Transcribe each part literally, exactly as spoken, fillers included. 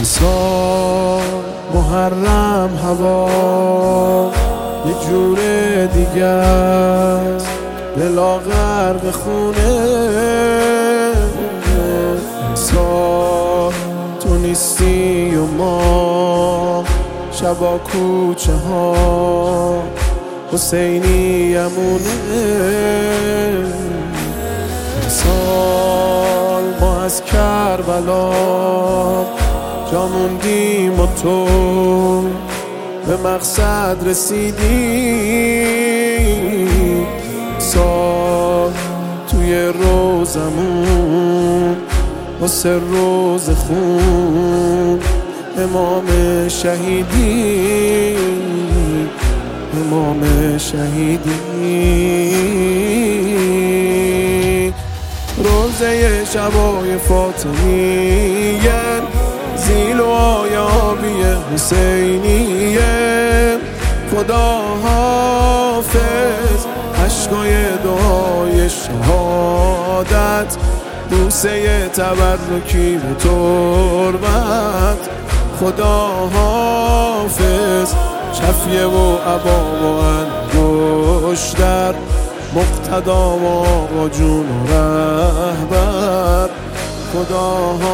امسال محرم هوا یه جور دیگه است، دلا غرق خونه. امسال تو نیستی و ما شبا کوچه ها حسینی امونه. امسال ما از کربلا جا موندیم و تو به مقصد رسیدی. سال توی روزمون واسه روز خون امام شهیدی، امام شهیدی. روزه شبای فاطمیه، زیل و آیابی حسینیه. خدا حافظ عشقای دعای شهادت، بوسه تبرکی به تربت. خدا حافظ شفیه و عبا و انگشتر، مقتدا و آقا جون و رهبر. خدا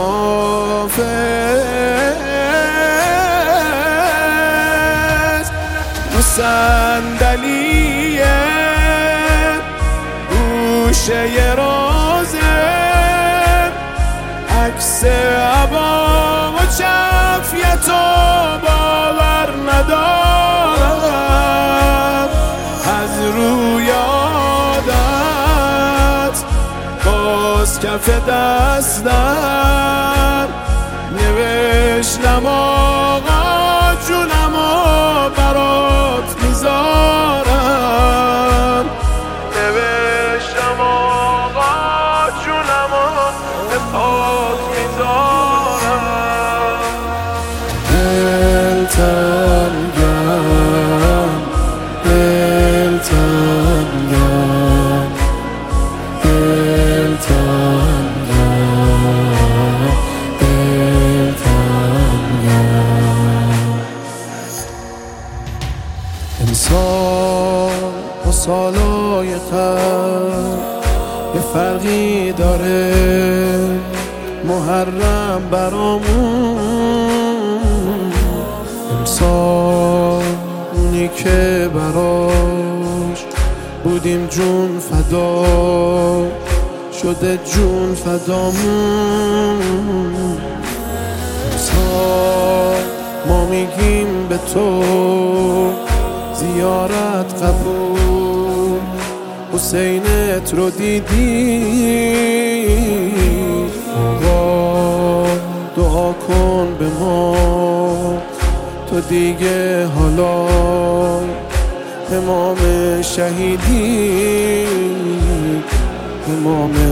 حافظ صندلیه گوشه رازه، عکس عبا و شفیت و باور ندارم. از روی عادت باز کف دستم نوشتم آقا جونم و برات میذارم. نوشتم آقا جونم و برات میذارم. دلتنگم دلتنگم دلتنگم دلتنگم. امسال با سالای قبل یه فرقی داره، محرم برامون. امسال اونی که براش بودیم جون فدا شده جون فدامون. امسال ما میگیم به تو زیارت قبول، حسینت رو دیدی. آقا دعا کن به ما تو دیگه حالا امام شهیدی، امام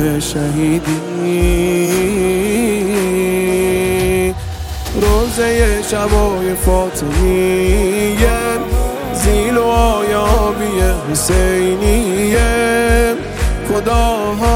شهیدی. روزه شبای فاطمیه، زیل و آیابی حسینیه. خدا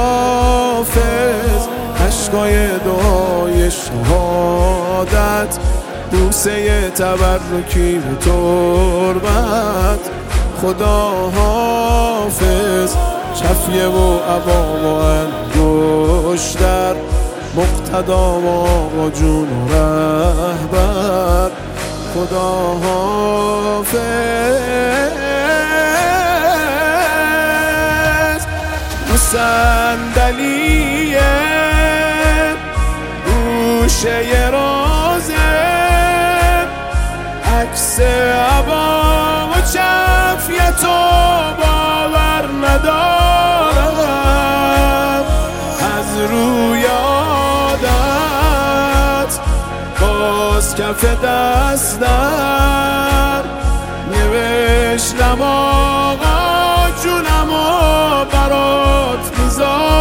حافظ عشقای دعای شهادت، بوسه تبرکی به تربت. خدا حافظ شفیه و عبا و انگشتر، مقتدا و آقا جون و رهبر. خدا حافظ صندلیه گوشه رازه، عکس عبا و شفیت و باور ندارم. از روی عادت باز کف دستم نوشتم آقا جونم و برات میذارم.